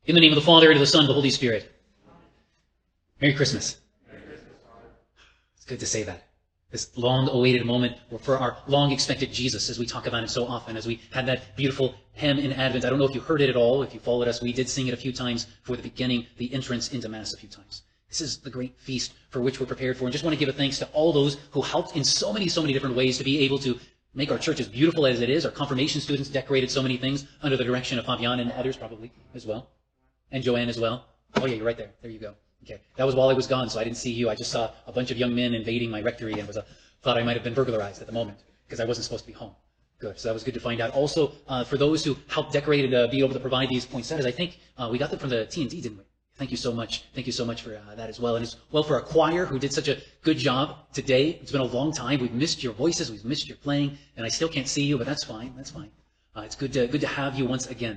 In the name of the Father, and of the Son, and of the Holy Spirit. Merry Christmas. It's good to say that. This long-awaited moment for our long-expected Jesus, as we talk about him so often, as we had that beautiful hymn in Advent. I don't know if you heard it at all. If you followed us, we did sing it a few times for the beginning, the entrance into Mass a few times. This is the great feast for which we're prepared for. And just want to give a thanks to all those who helped in so many different ways to be able to make our church as beautiful as it is. Our confirmation students decorated so many things under the direction of Fabian and others probably as well. And Joanne as well. Oh yeah, you're right there. There you go. Okay. That was while I was gone, so I didn't see you. I just saw a bunch of young men invading my rectory and thought I might have been burglarized at the moment because I wasn't supposed to be home. Good. So that was good to find out. Also, for those who helped decorate and be able to provide these poinsettias, I think we got them from the T&D, didn't we? Thank you so much. Thank you so much for that as well. And as well for our choir who did such a good job today. It's been a long time. We've missed your voices. We've missed your playing. And I still can't see you, but that's fine. That's fine. It's good to have you once again.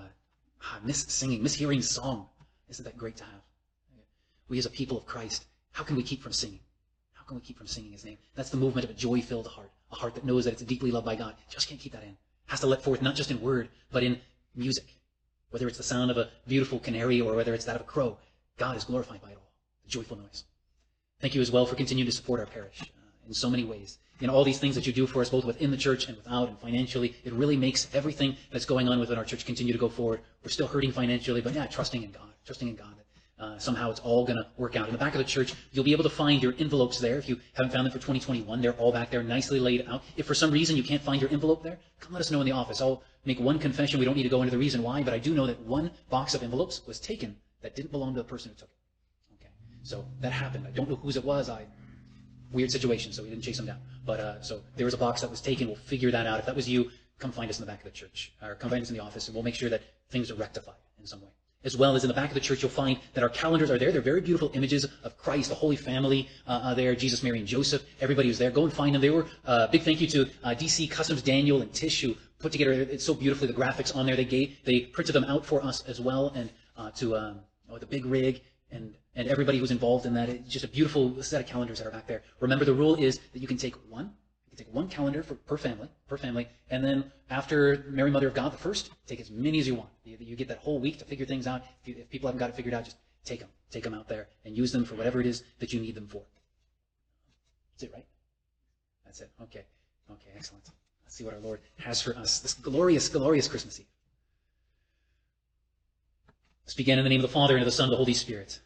I miss singing, miss hearing song. Isn't that great to have? We as a people of Christ, how can we keep from singing? How can we keep from singing his name? That's the movement of a joy-filled heart, a heart that knows that it's deeply loved by God. Just can't keep that in. Has to let forth not just in word, but in music. Whether it's the sound of a beautiful canary or whether it's that of a crow, God is glorified by it all. The joyful noise. Thank you as well for continuing to support our parish in so many ways. In all these things that you do for us, both within the church and without and financially, it really makes everything that's going on within our church continue to go forward. We're still hurting financially, but trusting in God that somehow it's all going to work out. In the back of the church, you'll be able to find your envelopes there. If you haven't found them for 2021, they're all back there, nicely laid out. If for some reason you can't find your envelope there, come let us know in the office. I'll make one confession. We don't need to go into the reason why, but I do know that one box of envelopes was taken that didn't belong to the person who took it. Okay, so that happened. I don't know whose it was. Weird situation, so we didn't chase them down. But so there was a box that was taken. We'll figure that out. If that was you, come find us in the back of the church, or come find us in the office, and we'll make sure that things are rectified in some way. As well as in the back of the church, you'll find that our calendars are there. They're very beautiful images of Christ, the Holy Family there, Jesus, Mary, and Joseph. Everybody was there. Go and find them. They were big thank you to DC Customs, Daniel and Tish, who put together it so beautifully, the graphics on there. They printed them out for us as well, and to the Big Rig and everybody who's involved in that. It's just a beautiful set of calendars that are back there. Remember, the rule is that you can take one. Take one calendar per family, and then after Mary Mother of God, the first, take as many as you want. You get that whole week to figure things out. If people haven't got it figured out, just take them out there and use them for whatever it is that you need them for. That's it, right? That's it. Okay, excellent. Let's see what our Lord has for us this glorious Christmas Eve. Let's begin in the name of the Father, and of the Son, and of the Holy Spirit.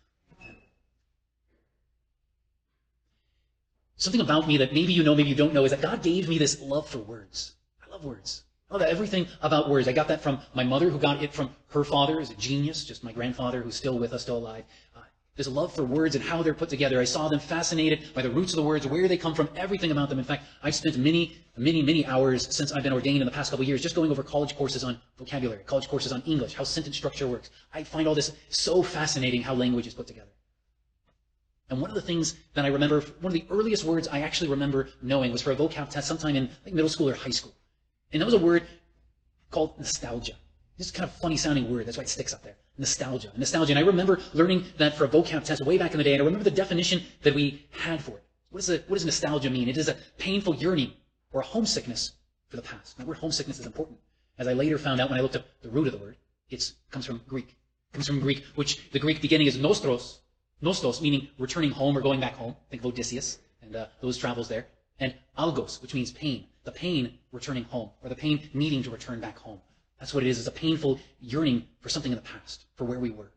Something about me that maybe you know, maybe you don't know, is that God gave me this love for words. I love words. I love everything about words. I got that from my mother, who got it from her father, who's a genius, just my grandfather, who's still with us, still alive. This love for words and how they're put together. I saw them fascinated by the roots of the words, where they come from, everything about them. In fact, I've spent many hours since I've been ordained in the past couple of years just going over college courses on vocabulary, college courses on English, how sentence structure works. I find all this so fascinating, how language is put together. And one of the things that I remember, one of the earliest words I actually remember knowing was for a vocab test sometime in middle school or high school. And that was a word called nostalgia. This is kind of a funny sounding word. That's why it sticks up there. Nostalgia. And I remember learning that for a vocab test way back in the day, and I remember the definition that we had for it. What does nostalgia mean? It is a painful yearning or a homesickness for the past. That word homesickness is important. As I later found out when I looked up the root of the word, it comes from Greek. It comes from Greek, which the Greek beginning is nostros, meaning returning home or going back home. Think of Odysseus and those travels there. And algos, which means pain. The pain returning home, or the pain needing to return back home. That's what it is. It's a painful yearning for something in the past, for where we were.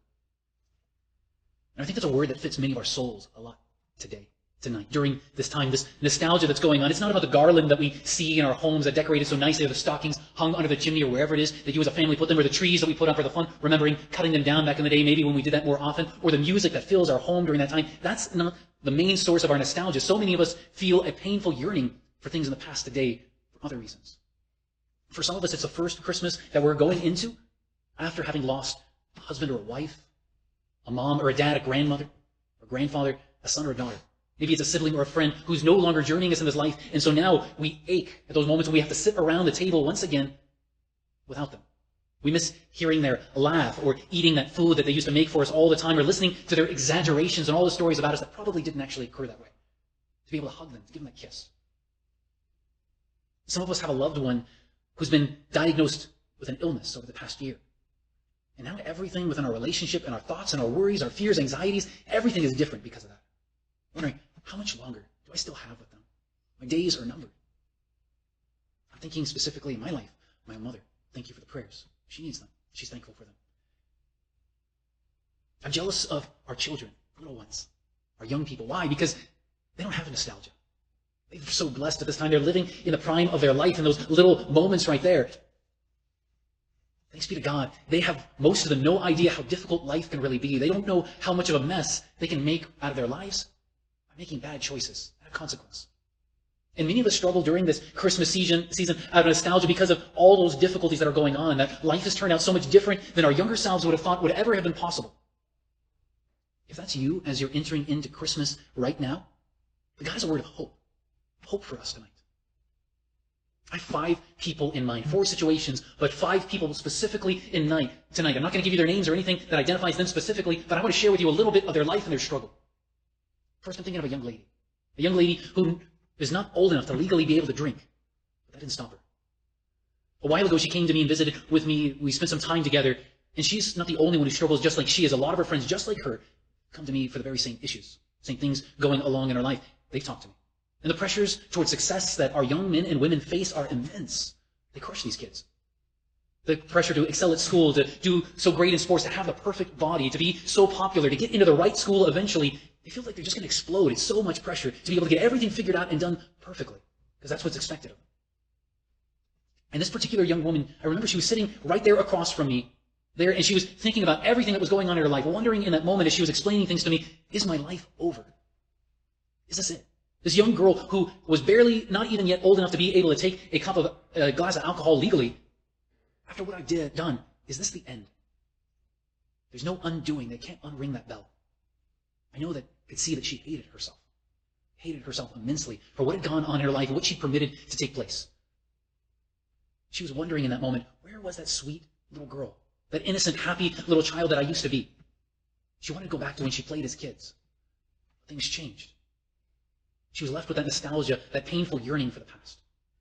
And I think that's a word that fits many of our souls a lot tonight, during this time, this nostalgia that's going on. It's not about the garland that we see in our homes that decorated so nicely, or the stockings hung under the chimney, or wherever it is that you as a family put them, or the trees that we put up for the fun, remembering cutting them down back in the day, maybe when we did that more often, or the music that fills our home during that time. That's not the main source of our nostalgia. So many of us feel a painful yearning for things in the past today for other reasons. For some of us, it's the first Christmas that we're going into after having lost a husband or a wife, a mom or a dad, a grandmother, or grandfather, a son or a daughter. Maybe it's a sibling or a friend who's no longer journeying us in this life, and so now we ache at those moments when we have to sit around the table once again without them. We miss hearing their laugh, or eating that food that they used to make for us all the time, or listening to their exaggerations and all the stories about us that probably didn't actually occur that way. To be able to hug them, to give them a kiss. Some of us have a loved one who's been diagnosed with an illness over the past year. And now everything within our relationship and our thoughts and our worries, our fears, anxieties, everything is different because of that. Wondering, how much longer do I still have with them? My days are numbered. I'm thinking specifically in my life, my own mother. Thank you for the prayers. She needs them. She's thankful for them. I'm jealous of our children, little ones, our young people. Why? Because they don't have nostalgia. They're so blessed at this time. They're living in the prime of their life in those little moments right there. Thanks be to God. They have, most of them, no idea how difficult life can really be. They don't know how much of a mess they can make out of their lives by making bad choices that have consequence. And many of us struggle during this Christmas season out of nostalgia because of all those difficulties that are going on, that life has turned out so much different than our younger selves would have thought would ever have been possible. If that's you as you're entering into Christmas right now, God has a word of hope. Hope for us tonight. I have 5 people in mind, 4 situations, but 5 people specifically in tonight. I'm not going to give you their names or anything that identifies them specifically, but I want to share with you a little bit of their life and their struggle. First, I'm thinking of a young lady who is not old enough to legally be able to drink, but that didn't stop her. A while ago, she came to me and visited with me. We spent some time together, and she's not the only one who struggles just like she is. A lot of her friends, just like her, come to me for the very same issues, same things going along in her life. They've talked to me. And the pressures towards success that our young men and women face are immense. They crush these kids. The pressure to excel at school, to do so great in sports, to have the perfect body, to be so popular, to get into the right school eventually, they feel like they're just going to explode. It's so much pressure to be able to get everything figured out and done perfectly, because that's what's expected of them. And this particular young woman, I remember she was sitting right there across from me, there, and she was thinking about everything that was going on in her life, wondering in that moment as she was explaining things to me, is my life over? Is this it? This young girl who was barely, not even yet old enough to be able to take a glass of alcohol legally, after what I've done, is this the end? There's no undoing. They can't unring that bell. I know that I could see that she hated herself immensely for what had gone on in her life and what she permitted to take place. She was wondering in that moment, where was that sweet little girl, that innocent, happy little child that I used to be? She wanted to go back to when she played as kids. Things changed. She was left with that nostalgia, that painful yearning for the past.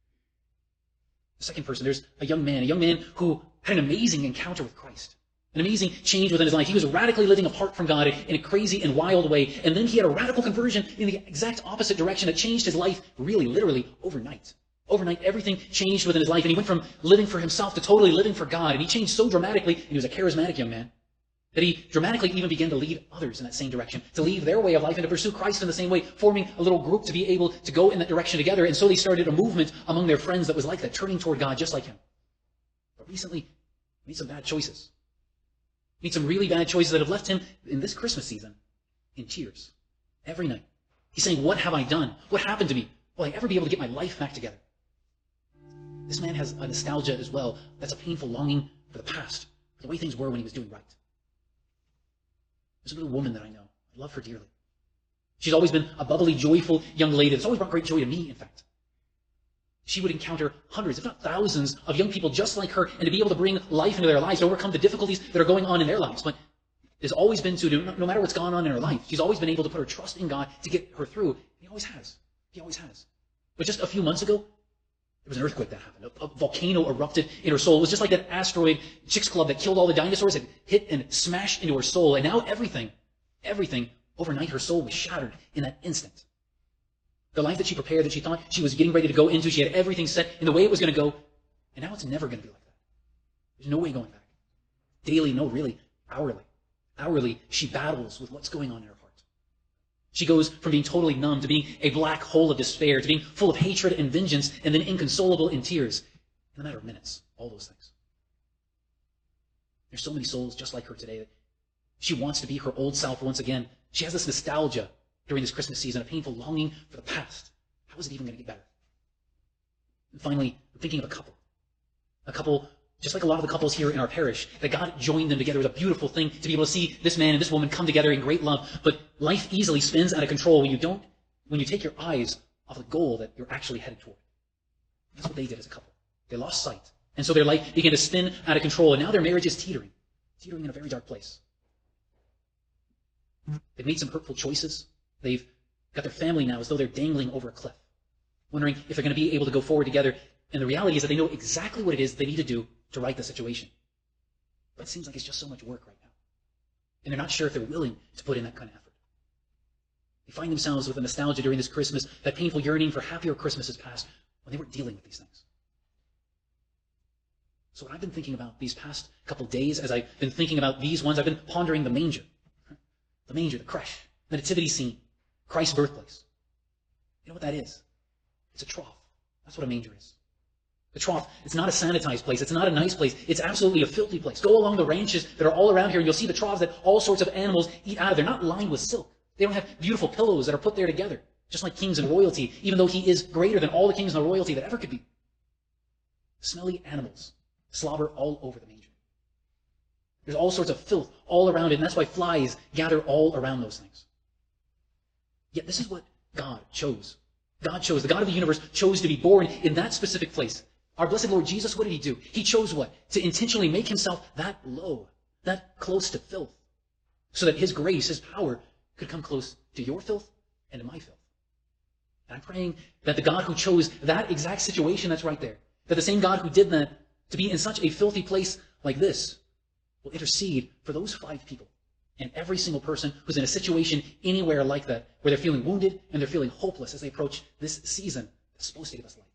The second person, there's a young man who had an amazing encounter with Christ, an amazing change within his life. He was radically living apart from God in a crazy and wild way, and then he had a radical conversion in the exact opposite direction that changed his life really, literally, overnight. Overnight, everything changed within his life, and he went from living for himself to totally living for God, and he changed so dramatically, and he was a charismatic young man, that he dramatically even began to lead others in that same direction, to leave their way of life and to pursue Christ in the same way, forming a little group to be able to go in that direction together. And so they started a movement among their friends that was like that, turning toward God just like him. But recently, he made some bad choices. He made some really bad choices that have left him in this Christmas season in tears every night. He's saying, what have I done? What happened to me? Will I ever be able to get my life back together? This man has a nostalgia as well. That's a painful longing for the past, for the way things were when he was doing right. There's a little woman that I know. I love her dearly. She's always been a bubbly, joyful young lady that's always brought great joy to me, in fact. She would encounter hundreds, if not thousands, of young people just like her, and to be able to bring life into their lives, to overcome the difficulties that are going on in their lives. But it's always been no matter what's gone on in her life, she's always been able to put her trust in God to get her through. He always has. He always has. But just a few months ago, there was an earthquake that happened. A volcano erupted in her soul. It was just like that asteroid Chicks Club that killed all the dinosaurs. It hit and smashed into her soul. And now everything, overnight her soul was shattered in that instant. The life that she prepared, that she thought she was getting ready to go into, she had everything set in the way it was going to go. And now it's never going to be like that. There's no way going back. Daily, no, really, hourly. Hourly, she battles with what's going on in her heart. She goes from being totally numb to being a black hole of despair, to being full of hatred and vengeance, and then inconsolable in tears in a matter of minutes. All those things. There's so many souls just like her today that she wants to be her old self once again. She has this nostalgia during this Christmas season, a painful longing for the past. How is it even going to get better? And finally, I'm thinking of a couple. A couple, just like a lot of the couples here in our parish, that God joined them together. It was a beautiful thing to be able to see this man and this woman come together in great love. But life easily spins out of control when you take your eyes off the goal that you're actually headed toward. That's what they did as a couple. They lost sight. And so their life began to spin out of control, and now their marriage is teetering in a very dark place. They've made some hurtful choices. They've got their family now as though they're dangling over a cliff, wondering if they're going to be able to go forward together. And the reality is that they know exactly what it is they need to do to right the situation. But it seems like it's just so much work right now. And they're not sure if they're willing to put in that kind of effort. They find themselves with a nostalgia during this Christmas, that painful yearning for happier Christmases past when they weren't dealing with these things. So what I've been thinking about these past couple days, as I've been thinking about these ones, I've been pondering the manger. The manger, the creche, the nativity scene, Christ's birthplace. You know what that is? It's a trough. That's what a manger is. The trough, it's not a sanitized place. It's not a nice place. It's absolutely a filthy place. Go along the ranches that are all around here, and you'll see the troughs that all sorts of animals eat out of. They're not lined with silk. They don't have beautiful pillows that are put there together, just like kings and royalty, even though he is greater than all the kings and the royalty that ever could be. Smelly animals slobber all over the manger. There's all sorts of filth all around it, and that's why flies gather all around those things. Yet this is what God chose. God chose, the God of the universe chose to be born in that specific place. Our blessed Lord Jesus, what did he do? He chose what? To intentionally make himself that low, that close to filth, so that his grace, his power, could come close to your filth and to my filth. And I'm praying that the God who chose that exact situation that's right there, that the same God who did that to be in such a filthy place like this will intercede for those 5 people and every single person who's in a situation anywhere like that, where they're feeling wounded and they're feeling hopeless as they approach this season that's supposed to give us light.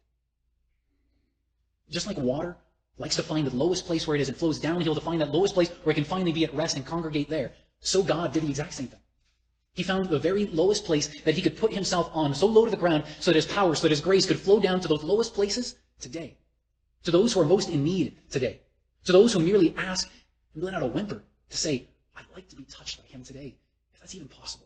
Just like water likes to find the lowest place where it is and flows downhill to find that lowest place where it can finally be at rest and congregate there, so God did the exact same thing. He found the very lowest place that he could put himself on, so low to the ground, so that his power, so that his grace could flow down to those lowest places today. To those who are most in need today. To those who merely ask and let out a whimper to say, I'd like to be touched by him today, if that's even possible.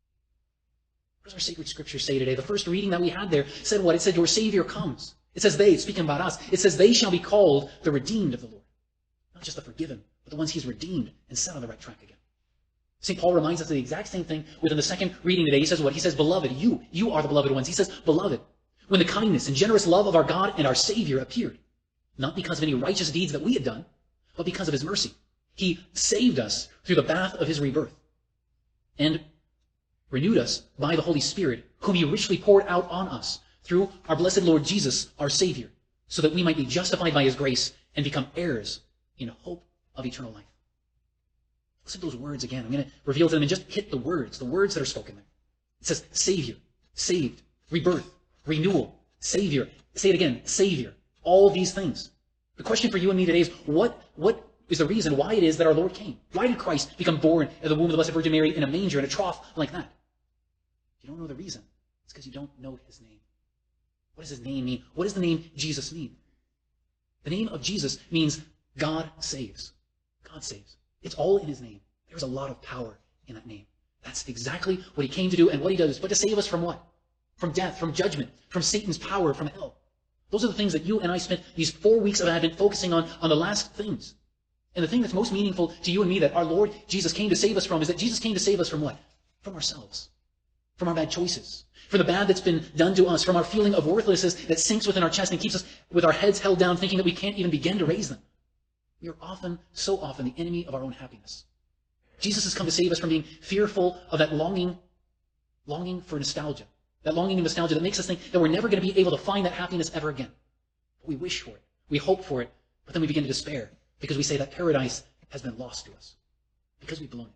What does our sacred scripture say today? The first reading that we had there said what? It said, your Savior comes. It says they, speaking about us, it says they shall be called the redeemed of the Lord. Not just the forgiven, but the ones he's redeemed and set on the right track again. St. Paul reminds us of the exact same thing within the second reading today. He says what? He says, beloved, you are the beloved ones. He says, beloved, when the kindness and generous love of our God and our Savior appeared, not because of any righteous deeds that we had done, but because of his mercy. He saved us through the bath of his rebirth and renewed us by the Holy Spirit, whom he richly poured out on us through our blessed Lord Jesus, our Savior, so that we might be justified by his grace and become heirs in hope of eternal life. Listen to those words again. I'm going to reveal to them and just hit the words that are spoken there. It says Savior, saved, rebirth, renewal, Savior. Say it again, Savior. All these things. The question for you and me today is, what is the reason why it is that our Lord came? Why did Christ become born in the womb of the Blessed Virgin Mary in a manger, in a trough like that? If you don't know the reason, it's because you don't know his name. What does his name mean? What does the name Jesus mean? The name of Jesus means God saves. God saves. It's all in his name. There's a lot of power in that name. That's exactly what he came to do, and what he does, but to save us from what? From death, from judgment, from Satan's power, from hell. Those are the things that you and I spent these 4 weeks of Advent focusing on the last things. And the thing that's most meaningful to you and me that our Lord Jesus came to save us from is that Jesus came to save us from what? From ourselves. From our bad choices. From the bad that's been done to us. From our feeling of worthlessness that sinks within our chest and keeps us with our heads held down, thinking that we can't even begin to raise them. We are often, so often, the enemy of our own happiness. Jesus has come to save us from being fearful of that longing for nostalgia. That longing and nostalgia that makes us think that we're never going to be able to find that happiness ever again. But we wish for it. We hope for it. But then we begin to despair because we say that paradise has been lost to us. Because we've blown it.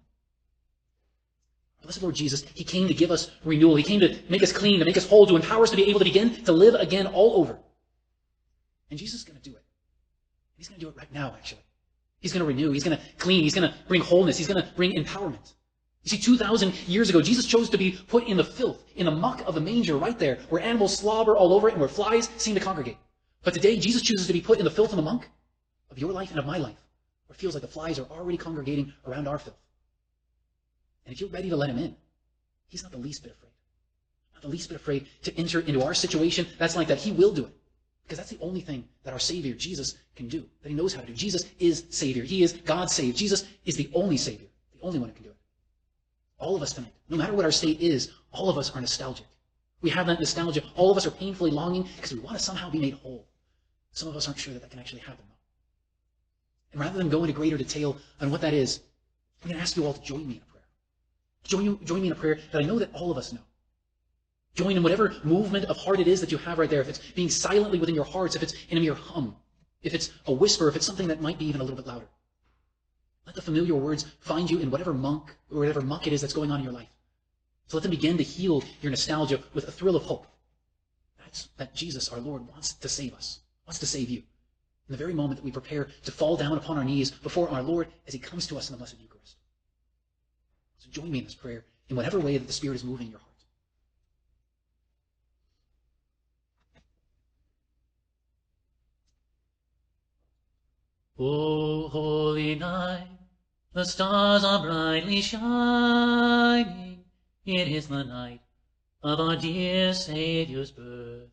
Blessed Lord Jesus, he came to give us renewal. He came to make us clean, to make us whole, to empower us to be able to begin to live again all over. And Jesus is going to do it. He's going to do it right now, actually. He's going to renew. He's going to clean. He's going to bring wholeness. He's going to bring empowerment. You see, 2,000 years ago, Jesus chose to be put in the filth, in the muck of the manger right there, where animals slobber all over it and where flies seem to congregate. But today, Jesus chooses to be put in the filth and the muck of your life and of my life, where it feels like the flies are already congregating around our filth. And if you're ready to let him in, he's not the least bit afraid. Not the least bit afraid to enter into our situation that's like that. He will do it. Because that's the only thing that our Savior, Jesus, can do. That he knows how to do. Jesus is Savior. He is God saved. Jesus is the only Savior. The only one who can do it. All of us tonight, no matter what our state is, all of us are nostalgic. We have that nostalgia. All of us are painfully longing because we want to somehow be made whole. Some of us aren't sure that can actually happen, though. And rather than go into greater detail on what that is, I'm going to ask you all to join me in a prayer. Join me in a prayer that I know that all of us know. Join in whatever movement of heart it is that you have right there. If it's being silently within your hearts, if it's in a mere hum, if it's a whisper, if it's something that might be even a little bit louder. Let the familiar words find you in whatever muck it is that's going on in your life. So let them begin to heal your nostalgia with a thrill of hope. That's that Jesus, our Lord, wants to save us, wants to save you. In the very moment that we prepare to fall down upon our knees before our Lord as he comes to us in the Blessed Eucharist. So join me in this prayer in whatever way that the Spirit is moving your heart. O holy night, the stars are brightly shining. It is the night of our dear Saviour's birth.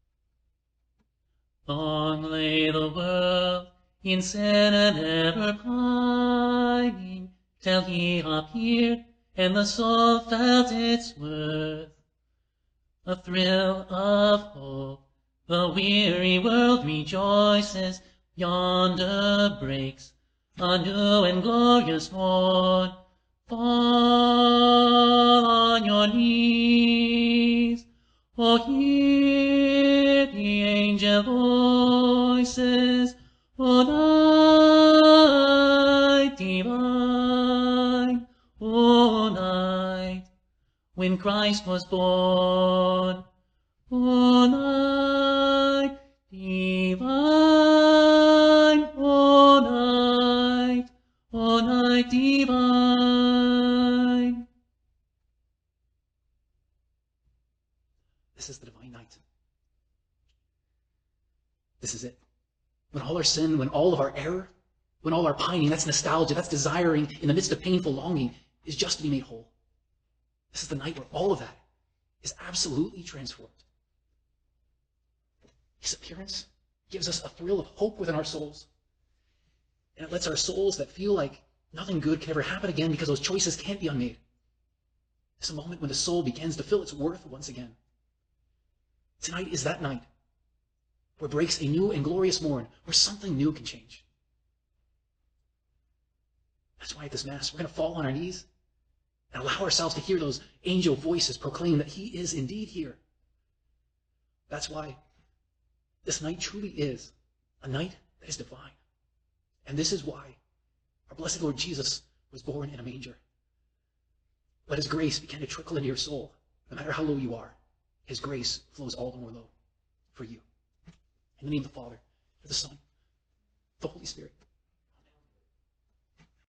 Long lay the world in sin and ever pining, till he appeared and the soul felt its worth. A thrill of hope, the weary world rejoices. Yonder breaks a new and glorious morn. Fall on your knees, oh, hear the angel voices, O night divine, O night when Christ was born, O night divine, O night divine. This is the divine night. This is it. When all our sin, when all of our error, when all our pining, that's nostalgia, that's desiring in the midst of painful longing, is just to be made whole. This is the night where all of that is absolutely transformed. His appearance gives us a thrill of hope within our souls. And it lets our souls that feel like nothing good can ever happen again because those choices can't be unmade. It's a moment when the soul begins to feel its worth once again. Tonight is that night where breaks a new and glorious morn, where something new can change. That's why at this Mass, we're going to fall on our knees and allow ourselves to hear those angel voices proclaim that he is indeed here. That's why this night truly is a night that is divine. And this is why our blessed Lord Jesus was born in a manger. Let his grace begin to trickle into your soul, no matter how low you are. His grace flows all the more low for you. In the name of the Father, of the Son, of the Holy Spirit.